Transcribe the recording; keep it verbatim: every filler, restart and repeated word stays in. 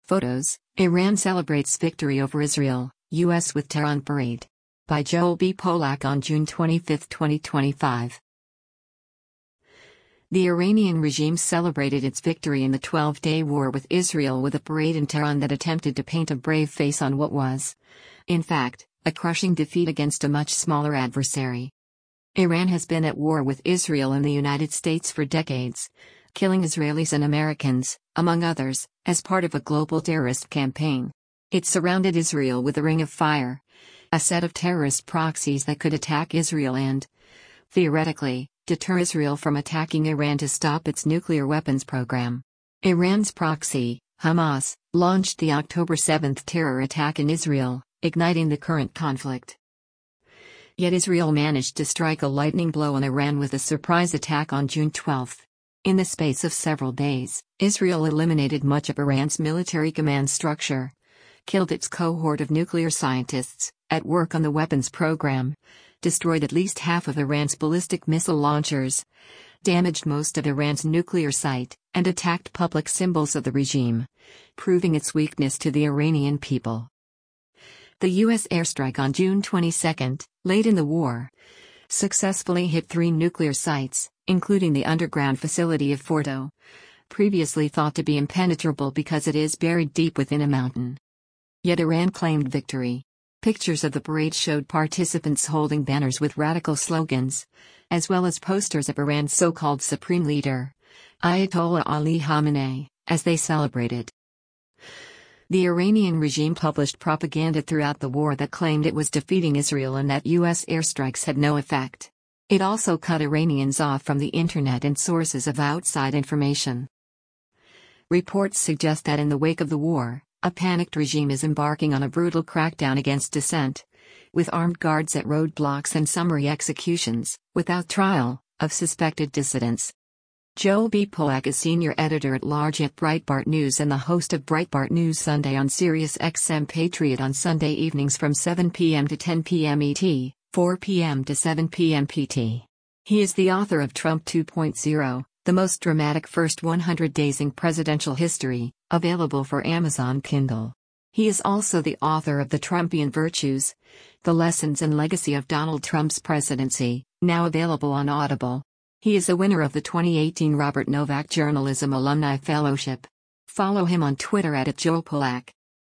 Photos: Iran celebrates victory over Israel, U S with Tehran parade. By Joel B. Polak on June twenty-fifth, twenty twenty-five. The Iranian regime celebrated its victory in the twelve-day war with Israel with a parade in Tehran that attempted to paint a brave face on what was, in fact, a crushing defeat against a much smaller adversary. Iran has been at war with Israel and the United States for decades, killing Israelis and Americans, among others, as part of a global terrorist campaign. It surrounded Israel with a ring of fire, a set of terrorist proxies that could attack Israel and, theoretically, deter Israel from attacking Iran to stop its nuclear weapons program. Iran's proxy, Hamas, launched the October seventh terror attack in Israel, igniting the current conflict. Yet Israel managed to strike a lightning blow on Iran with a surprise attack on June twelfth. In the space of several days, Israel eliminated much of Iran's military command structure, killed its cohort of nuclear scientists at work on the weapons program, destroyed at least half of Iran's ballistic missile launchers, damaged most of Iran's nuclear site, and attacked public symbols of the regime, proving its weakness to the Iranian people. The U S airstrike on June twenty-second, late in the war, successfully hit three nuclear sites, including the underground facility of Fordo, previously thought to be impenetrable because it is buried deep within a mountain. Yet Iran claimed victory. Pictures of the parade showed participants holding banners with radical slogans, as well as posters of Iran's so-called supreme leader, Ayatollah Ali Khamenei, as they celebrated. The Iranian regime published propaganda throughout the war that claimed it was defeating Israel and that U S airstrikes had no effect. It also cut Iranians off from the internet and sources of outside information. Reports suggest that in the wake of the war, a panicked regime is embarking on a brutal crackdown against dissent, with armed guards at roadblocks and summary executions, without trial, of suspected dissidents. Joel B. Polak is senior editor-at-large at Breitbart News and the host of Breitbart News Sunday on Sirius X M Patriot on Sunday evenings from seven p m to ten p m E T, four p m to seven p m P T. He is the author of Trump two point oh, the most dramatic first one hundred days in presidential history, available for Amazon Kindle. He is also the author of The Trumpian Virtues, The Lessons and Legacy of Donald Trump's Presidency, now available on Audible. He is a winner of the twenty eighteen Robert Novak Journalism Alumni Fellowship. Follow him on Twitter at Joel Polak.